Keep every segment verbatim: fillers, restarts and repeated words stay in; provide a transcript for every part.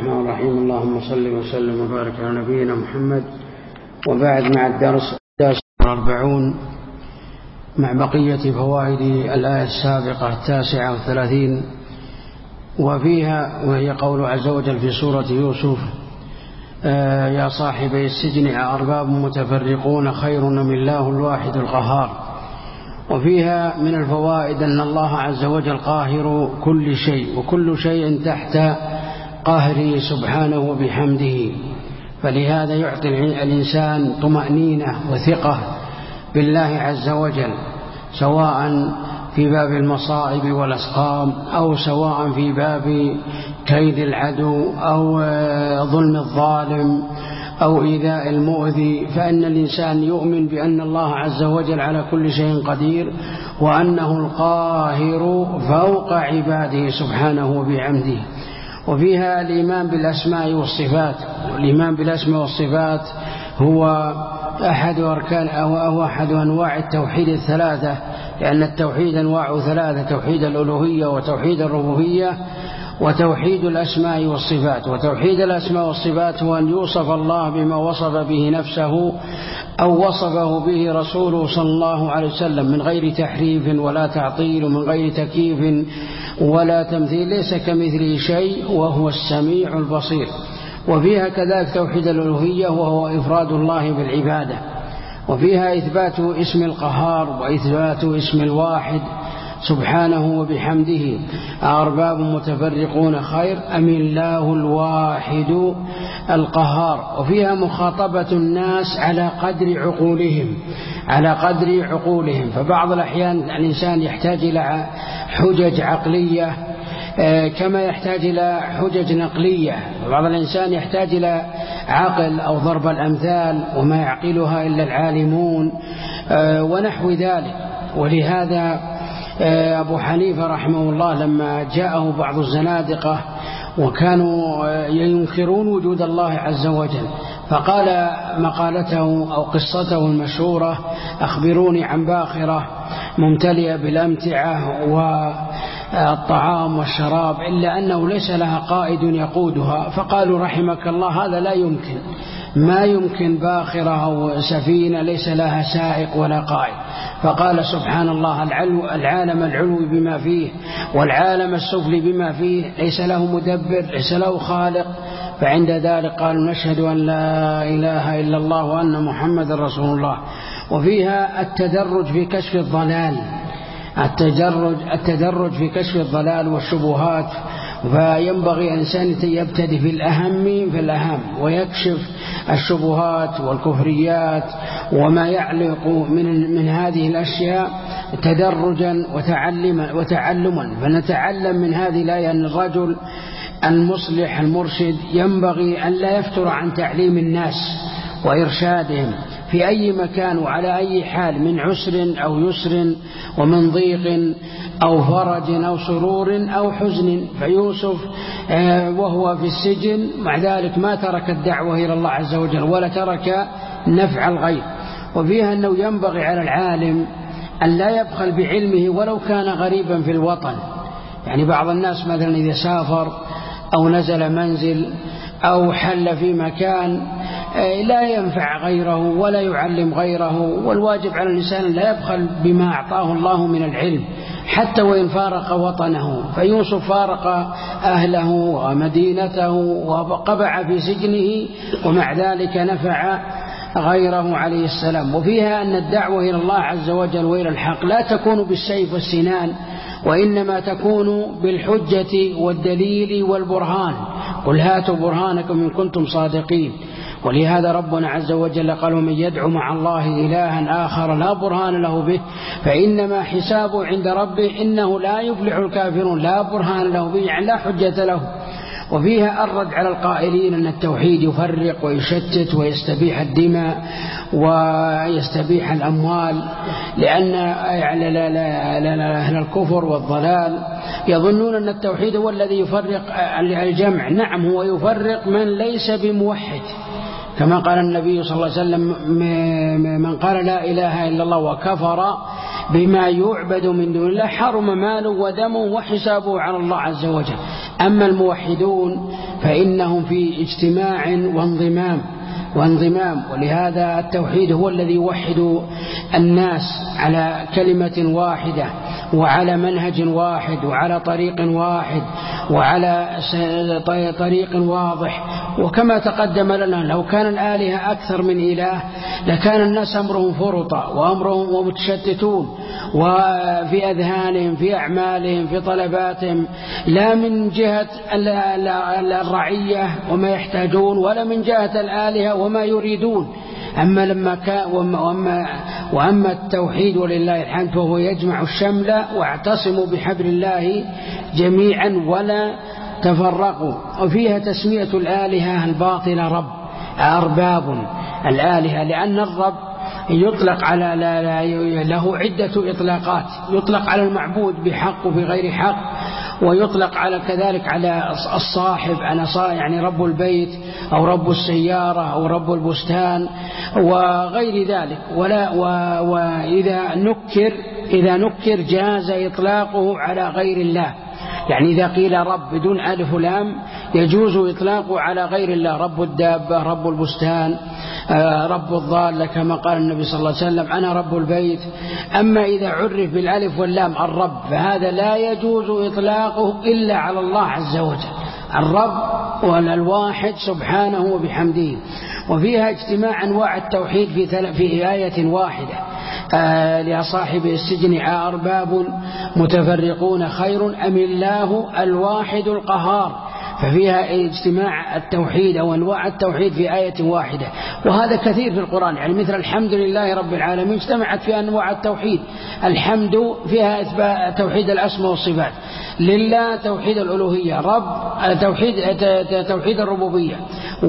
الرحمن الرحيم. اللهم صل وسلم وبارك على نبينا محمد. وبعد، مع الدرس الأربعون مع بقية فوائد الآية السابقة التاسعة والثلاثين، وفيها وهي قول عز وجل في سورة يوسف: آه يا صاحبي السجن أأرباب متفرقون خير أم الله الواحد القهار. وفيها من الفوائد أن الله عز وجل قاهر كل شيء، وكل شيء تحت قهره سبحانه وبحمده، فلهذا يعطي الإنسان طمأنينة وثقة بالله عز وجل، سواء في باب المصائب والأسقام، أو سواء في باب كيد العدو، أو ظلم الظالم، أو إيذاء المؤذي، فإن الإنسان يؤمن بأن الله عز وجل على كل شيء قدير، وأنه القاهر فوق عباده سبحانه وبحمده. وفيها الإيمان بالأسماء والصفات. الإيمان بالأسماء والصفات هو أحد أركان أو أحد أنواع التوحيد الثلاثة، لأن التوحيد أنواع ثلاثة: توحيد الألوهية، وتوحيد الربوبية، وتوحيد الأسماء والصفات. وتوحيد الأسماء والصفات هو أن يوصف الله بما وصف به نفسه أو وصفه به رسوله صلى الله عليه وسلم، من غير تحريف ولا تعطيل، ومن غير تكييف ولا تمثيل، ليس كمثله شيء وهو السميع البصير. وفيها كذلك توحيد الألوهية، وهو إفراد الله بالعبادة. وفيها إثبات اسم القهار، وإثبات اسم الواحد سبحانه وبحمده: أأرباب متفرقون خير أم الله الواحد القهار. وفيها مخاطبة الناس على قدر عقولهم على قدر عقولهم فبعض الأحيان الإنسان يحتاج إلى حجج عقلية كما يحتاج إلى حجج نقلية، وبعض الإنسان يحتاج إلى عقل أو ضرب الأمثال، وما يعقلها إلا العالمون ونحو ذلك. ولهذا أبو حنيفة رحمه الله لما جاءه بعض الزنادقة وكانوا ينكرون وجود الله عز وجل، فقال مقالته أو قصته المشهورة: أخبروني عن باخرة ممتلئة بالأمتعة والطعام والشراب إلا أنه ليس لها قائد يقودها. فقالوا: رحمك الله، هذا لا يمكن، ما يمكن باخرة أو سفينة ليس لها سائق ولا قائد. فقال: سبحان الله، العلو العالم العلوي بما فيه والعالم السفلي بما فيه ليس له مدبر، ليس له خالق. فعند ذلك قالوا: نشهد أن لا إله إلا الله وأن محمد رسول الله. وفيها التدرج في كشف الضلال التدرج التدرج في كشف الضلال والشبهات، فينبغي إنسان يبتدئ في الأهم في الأهم ويكشف الشبهات والكفريات وما يعلق من من هذه الأشياء تدرجا وتعلما وتعلما فنتعلم من هذه الآية أن الرجل المصلح المرشد ينبغي أن لا يفتر عن تعليم الناس وإرشادهم في أي مكان وعلى أي حال، من عسر أو يسر، ومن ضيق أو فرج أو سرور أو حزن. فيوسف وهو في السجن مع ذلك ما ترك الدعوة إلى الله عز وجل ولا ترك نفع الغير. وفيها أنه ينبغي على العالم أن لا يبخل بعلمه ولو كان غريبا في الوطن. يعني بعض الناس مثلا إذا سافر أو نزل منزل أو حل في مكان لا ينفع غيره ولا يعلم غيره، والواجب على الإنسان لا يبخل بما أعطاه الله من العلم حتى وإن فارق وطنه. فيوسف فارق أهله ومدينته وقبع في سجنه، ومع ذلك نفع غيره عليه السلام. وفيها أن الدعوة إلى الله عز وجل وإلى الحق لا تكون بالسيف والسنان، وإنما تكون بالحجة والدليل والبرهان. قل هاتوا برهانكم إن كنتم صادقين. ولهذا ربنا عز وجل قال: ومن يدعو مع الله إلها آخر لا برهان له به فإنما حسابه عند ربه إنه لا يفلح الكافرون. لا برهان له به يعني لا حجة له. وفيها الرد على القائلين أن التوحيد يفرق ويشتت ويستبيح الدماء ويستبيح الأموال، لأن أهل الكفر والضلال يظنون أن التوحيد هو الذي يفرق الجمع. نعم، هو يفرق من ليس بموحد، كما قال النبي صلى الله عليه وسلم: من قال لا إله إلا الله وكفر بما يعبد من دون الله حرم ماله ودمه وحسابه على الله عز وجل. أما الموحدون فإنهم في اجتماع وانضمام وانضمام ولهذا التوحيد هو الذي يوحد الناس على كلمة واحدة وعلى منهج واحد وعلى طريق واحد وعلى طريق واضح. وكما تقدم لنا لو كان الآلهة أكثر من إله لكان الناس أمرهم فرطا وأمرهم ومتشتتون وفي أذهانهم في أعمالهم في طلباتهم، لا من جهة الرعية وما يحتاجون ولا من جهة الآلهة وما يريدون. أما لما كان وأما, وأما التوحيد ولله الحمد فهو يجمع الشمل واعتصموا بحبل الله جميعا ولا تفرقوا. وفيها تسمية الآلهة الباطلة رب أرباب الآلهة، لأن الرب يطلق على لا لا له عدة إطلاقات، يطلق على المعبود بحق وبغير حق، ويطلق على كذلك على الصاحب أنا يعني رب البيت أو رب السيارة أو رب البستان وغير ذلك. ولا وإذا نكر إذا نكر جاز إطلاقه على غير الله، يعني إذا قيل رب بدون ألف ولام يجوز إطلاقه على غير الله، رب الدابة رب البستان رب الضالة كما قال النبي صلى الله عليه وسلم أنا رب البيت. أما إذا عرف بالألف واللام الرب فهذا لا يجوز إطلاقه إلا على الله عز وجل، الرب والواحد سبحانه وبحمده. وفيها اجتماع أنواع التوحيد في, في آية واحدة آه لصاحب السجن أرباب متفرقون خير أم الله الواحد القهار. ففيها اجتماع التوحيد أو أنواع التوحيد في آية واحدة، وهذا كثير في القرآن، يعني مثل الحمد لله رب العالمين اجتمعت في أنواع التوحيد. الحمد فيها إثبات توحيد الأسماء والصفات، لله توحيد الألوهية، رب توحيد توحيد الربوبية،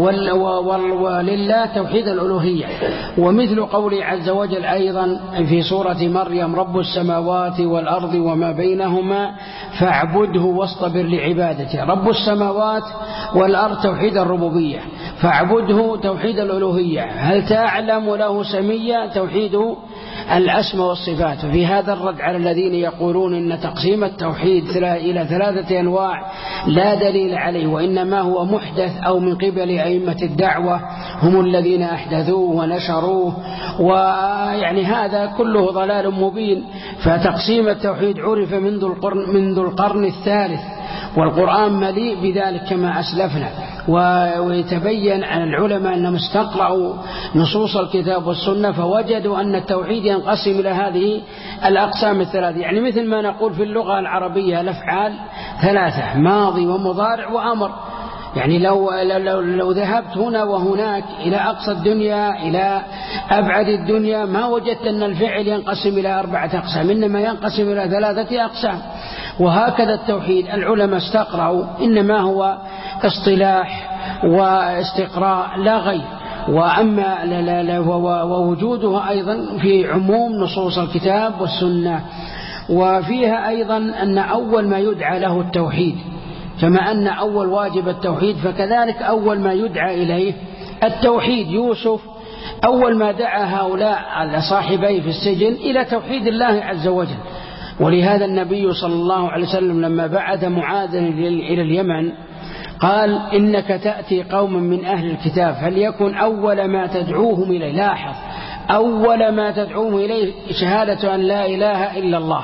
ولله توحيد الألوهية. ومثل قوله عز وجل أيضا في سورة مريم رب السماوات والأرض وما بينهما فاعبده واصطبر لعبادته. رب السماوات والأرض توحيد الربوبية، فاعبده توحيد الألوهية، هل تعلم له سميا توحيد الأسماء والصفات. وفي هذا الرد على الذين يقولون إن تقسيم التوحيد إلى ثلاثة أنواع لا دليل عليه، وإنما هو محدث أو من قبل أئمة الدعوة هم الذين أحدثوه ونشروه، ويعني هذا كله ضلال مبين. فتقسيم التوحيد عرف منذ القرن, منذ القرن الثالث، والقرآن مليء بذلك كما أسلفنا. ويتبين عن العلماء أنهم استقرأوا نصوص الكتاب والسنة فوجدوا أن التوحيد ينقسم إلى هذه الأقسام الثلاثة. يعني مثل ما نقول في اللغة العربية الأفعال ثلاثة، ماضي ومضارع وأمر. يعني لو, لو, لو ذهبت هنا وهناك إلى أقصى الدنيا إلى أبعد الدنيا ما وجدت أن الفعل ينقسم إلى أربعة أقسام، إنما ينقسم إلى ثلاثة أقسام. وهكذا التوحيد العلماء استقرأوا إنما هو اصطلاح واستقراء لا غير. وأما لا لا لا ووجوده أيضا في عموم نصوص الكتاب والسنة. وفيها أيضا أن أول ما يدعى له التوحيد، كما أن أول واجب التوحيد فكذلك أول ما يدعى إليه التوحيد. يوسف أول ما دعا هؤلاء صاحبيه في السجن إلى توحيد الله عز وجل. ولهذا النبي صلى الله عليه وسلم لما بعث معاذا إلى اليمن قال إنك تأتي قوم من أهل الكتاب فليكن أول ما تدعوهم إليه، لاحظ أول ما تدعوهم إليه شهادة أن لا إله إلا الله.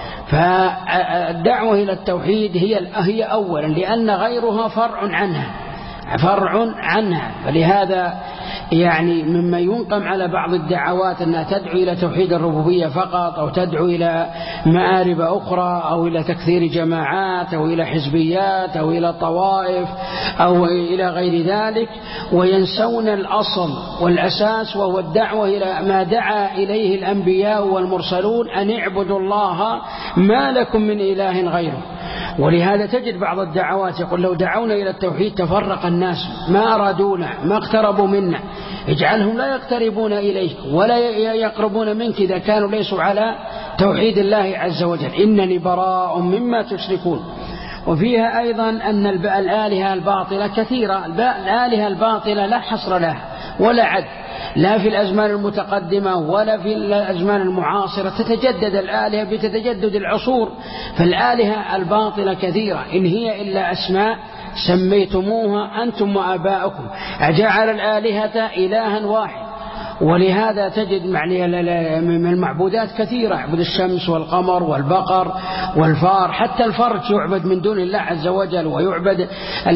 فالدعوة إلى التوحيد هي هي أولا، لأن غيرها فرع عنها فرع عنها. فلهذا يعني مما ينقم على بعض الدعوات أنها تدعو إلى توحيد الربوبية فقط، أو تدعو إلى مآرب أخرى، أو إلى تكثير جماعات، أو إلى حزبيات، أو إلى طوائف، أو إلى غير ذلك، وينسون الأصل والأساس وهو الدعوة إلى ما دعا إليه الأنبياء والمرسلون أن اعبدوا الله ما لكم من إله غيره. ولهذا تجد بعض الدعوات يقول لو دعونا إلى التوحيد تفرق الناس، ما أرادونا، ما اقتربوا منا، اجعلهم لا يقتربون إليك ولا يقربون منك إذا كانوا ليسوا على توحيد الله عز وجل، إنني براء مما تشركون. وفيها أيضا أن الآلهة الباطلة كثيرة، الآلهة الباطلة لا حصر لها ولا عد. لا في الأزمان المتقدمة ولا في الأزمان المعاصرة تتجدد الآلهة بتتجدد العصور. فالآلهة الباطلة كثيرة، إن هي إلا أسماء سميتموها أنتم وآباؤكم، أجعل الآلهة إلها واحد. ولهذا تجد من المعبودات كثيرة، يعبد الشمس والقمر والبقر والفار، حتى الفرج يعبد من دون الله عز وجل، ويعبد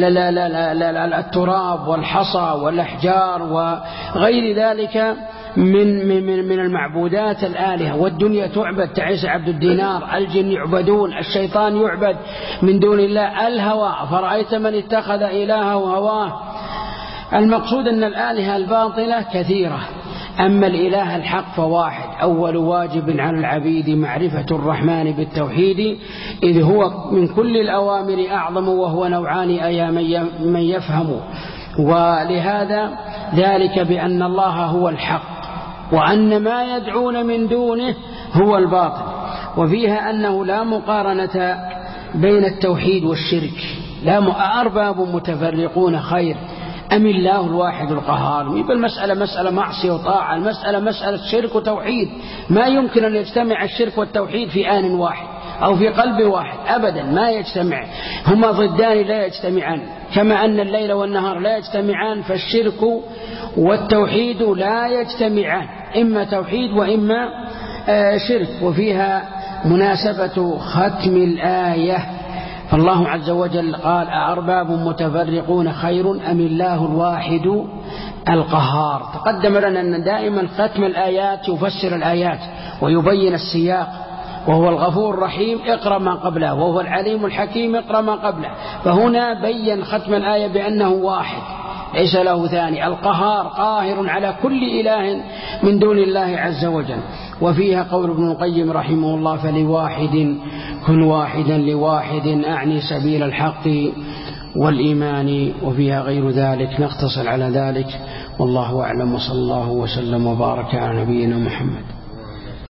التراب والحصى والأحجار وغير ذلك من من من المعبودات الآلهة. والدنيا تعبد، تعيس عبد الدينار، الجن يعبدون، الشيطان يعبد من دون الله، الهوى فرأيت من اتخذ إلهه هواه. المقصود أن الآلهة الباطلة كثيرة، أما الإله الحق فواحد. أول واجب على العبيد معرفة الرحمن بالتوحيد، إذ هو من كل الأوامر أعظم، وهو نوعان أيا من يفهم. ولهذا ذلك بأن الله هو الحق، وأن ما يدعون من دونه هو الباطل. وفيها أنه لا مقارنة بين التوحيد والشرك، لا أرباب متفرقون خير أم الله الواحد القهار. يبقى المسألة مسألة معصية وطاعة، المسألة مسألة شرك وتوحيد. ما يمكن أن يجتمع الشرك والتوحيد في آن واحد أو في قلب واحد، أبدا ما يجتمع، هما ضدان لا يجتمعان. كما أن الليل والنهار لا يجتمعان، فالشرك والتوحيد لا يجتمعان، إما توحيد وإما شرك. وفيها مناسبة ختم الآية، فالله عز وجل قال أأرباب متفرقون خير أم الله الواحد القهار. تقدم لنا أن دائما ختم الآيات يفسر الآيات ويبين السياق، وهو الغفور الرحيم اقرأ ما قبله، وهو العليم الحكيم اقرأ ما قبله. فهنا بين ختم الآية بأنه واحد ليس له ثاني، القهار قاهر على كل إله من دون الله عز وجل. وفيها قول ابن القيم رحمه الله فلواحد كن واحدا لواحد، أعني سبيل الحق والإيمان. وفيها غير ذلك. نقتصر على ذلك، والله أعلم، وصلى الله وسلم وبارك على نبينا محمد.